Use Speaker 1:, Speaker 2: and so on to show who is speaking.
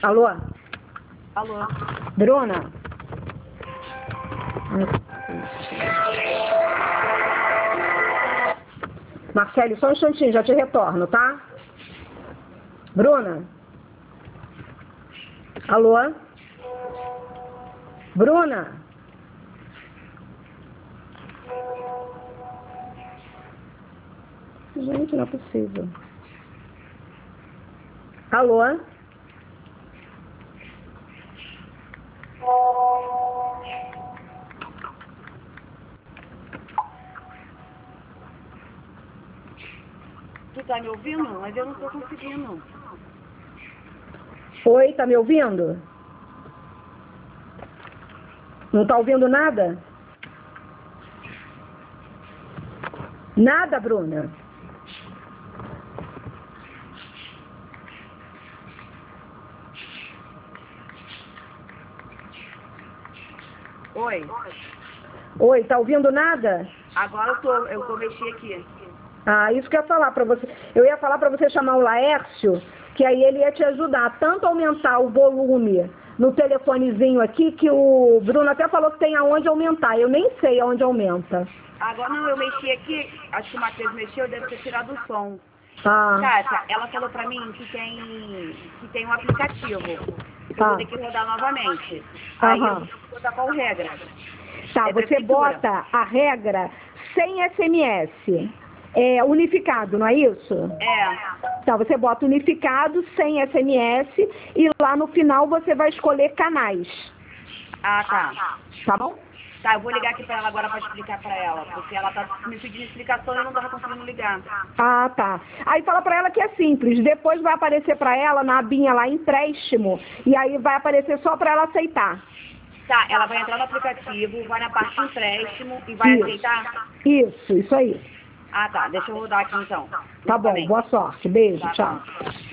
Speaker 1: Alô?
Speaker 2: Alô?
Speaker 1: Bruna? Marcele, só um instantinho, já te retorno, tá? Bruna? Alô? Bruna? Gente, não é possível. Alô?
Speaker 2: Tu tá me ouvindo? Mas eu não tô conseguindo.
Speaker 1: Oi, tá me ouvindo? Não tá ouvindo nada? Nada, Bruna?
Speaker 2: Oi?
Speaker 1: Oi, tá ouvindo nada?
Speaker 2: Agora eu tô mexendo aqui.
Speaker 1: Ah, isso que eu ia falar pra você. Eu ia falar pra você chamar o Laércio, que aí ele ia te ajudar tanto a aumentar o volume no telefonezinho aqui, que o Bruno até falou que tem aonde aumentar. Eu nem sei aonde aumenta.
Speaker 2: Agora não, eu mexi aqui, acho que o Matheus mexeu, deve ter tirado o som.
Speaker 1: Ah,
Speaker 2: Kátia, ela falou pra mim que tem um aplicativo. Que eu vou ter que rodar novamente. Aí eu
Speaker 1: aham.
Speaker 2: vou botar qual regra?
Speaker 1: Tá,
Speaker 2: É
Speaker 1: você
Speaker 2: prefeitura.
Speaker 1: bota a regra sem SMS. É unificado, não é isso?
Speaker 2: É.
Speaker 1: Tá, você bota unificado, sem SMS, e lá no final você vai escolher canais.
Speaker 2: Ah, tá.
Speaker 1: Tá bom?
Speaker 2: Tá, eu vou ligar aqui pra ela agora pra explicar pra ela, porque ela tá me pedindo explicação e eu não tava conseguindo ligar.
Speaker 1: Ah, tá. Aí fala pra ela que é simples. Depois vai aparecer pra ela na abinha lá empréstimo, e aí vai aparecer só pra ela aceitar.
Speaker 2: Tá, ela vai entrar no aplicativo, vai na parte empréstimo e vai aceitar?
Speaker 1: Isso aí.
Speaker 2: Ah, tá, deixa eu rodar aqui então.
Speaker 1: Tá bom,
Speaker 2: Novamente.
Speaker 1: boa sorte. Beijo,
Speaker 2: Tá
Speaker 1: tchau.
Speaker 2: bom.